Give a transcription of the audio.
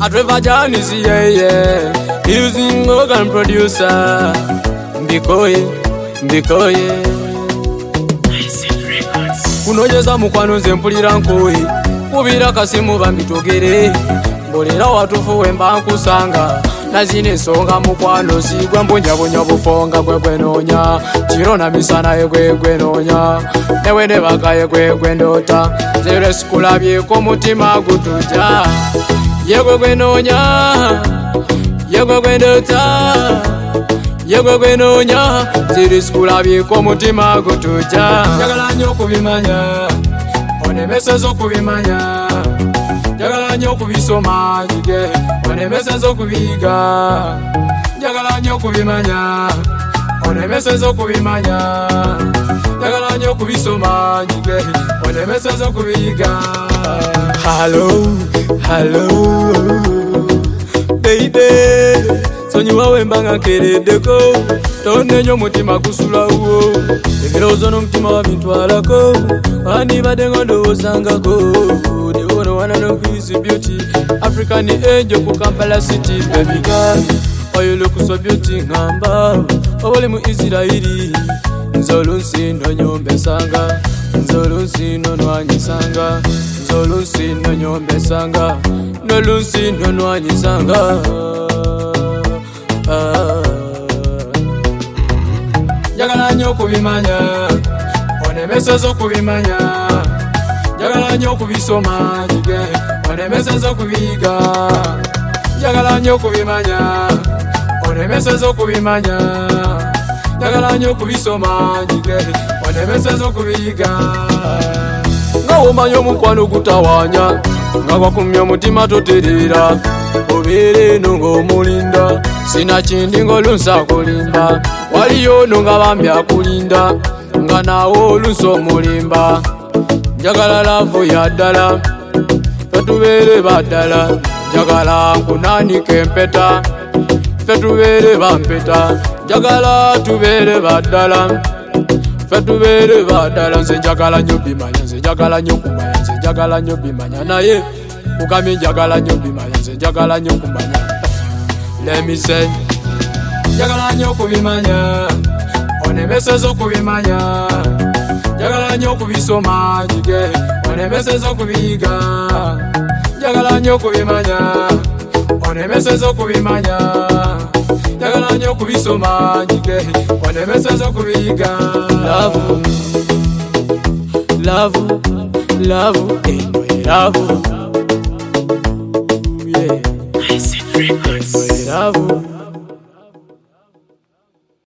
Trevor John is yeah. Using organ producer. Mbikoye. Kunojeza mukwano nze mpulira nkoye. Kubira kasimu bambitogere. Mbolera watufuwe mba nkusanga. Nazine ensonga mukwano sigwa mbonyabonya bufonga gwe nonya. Chirona misana gwe nonya. Newe ne bakaye gwe ndota. Zere sikulabyeko mutima gutuja. Gwe nonya. Gwe ndota. Gwe nonya. Zere sikulabyeko mutima gutuja. Njagala nnyo kubimanya. Onemeseza okubimanya. Njagala nnyo kubisoma njige. Onemeseza okubiyiga. Njagala nnyo kubimanya. Onemeseza okubimanya. Njagala nnyo kubisoma njige. Onemeseza okubiyiga. Hello baby, sonyiwa wemba nga nkereddeko. Tonnenya omutima gusulawo. Ebirowoozo n'omutima wabintwalako. Wandibadde nga ndowoozangako. The one wanna know who is beauty. African angel ku Kampala city. Baby girl, why you look so beauty ngamba. Obole mu Israeli. Nzolo nsino nyombesanga. Nzolo nsino nwanyisanga. Nzolo nsino nyombesanga. Nzolo nsino nwanyisanga. Njagala nnyo kubimanya. Onemeseza okubimanya. Njagala nnyo kubisoma njige. Onemeseza okubiyiga. Njagala nnyo kubimanya. Onemeseza okubimanya. Njagala nnyo kubisoma njige. Onemeseza okubiyiga. Nga womanya omukwano gutawanya. Nga gwakumya omutima toterera. Obeere eno ng'omulinda. Sina kindi ng'olunsa akulimba. Waliyo ono nga bambi akulinda. Nga naawe olunsa omulimba. Njagala laavu ya ddala. Fetubeere baddala. Njagala nkunaanike empeta. Fetubeere bampeta. Njagala tubeere baddala. Fetubeere baddala. Nze njagala nnyo bimanya. Nze njagala nnyo kumanya. Nze njagala nnyo bimanya. Naye kugamye njagala nnyo bimanya. Nze njagala nnyo kumanya. Let me say. Njagala nnyo kubimanya. Onemeseza okubimanya. Njagala nnyo kubisoma njige. Onemeseza okubiyiga. Njagala nnyo kubimanya. Onemeseza okubimanya. Njagala nnyo kubisoma njige. Onemeseza okubiyiga. Love, yeah. I said records. Love.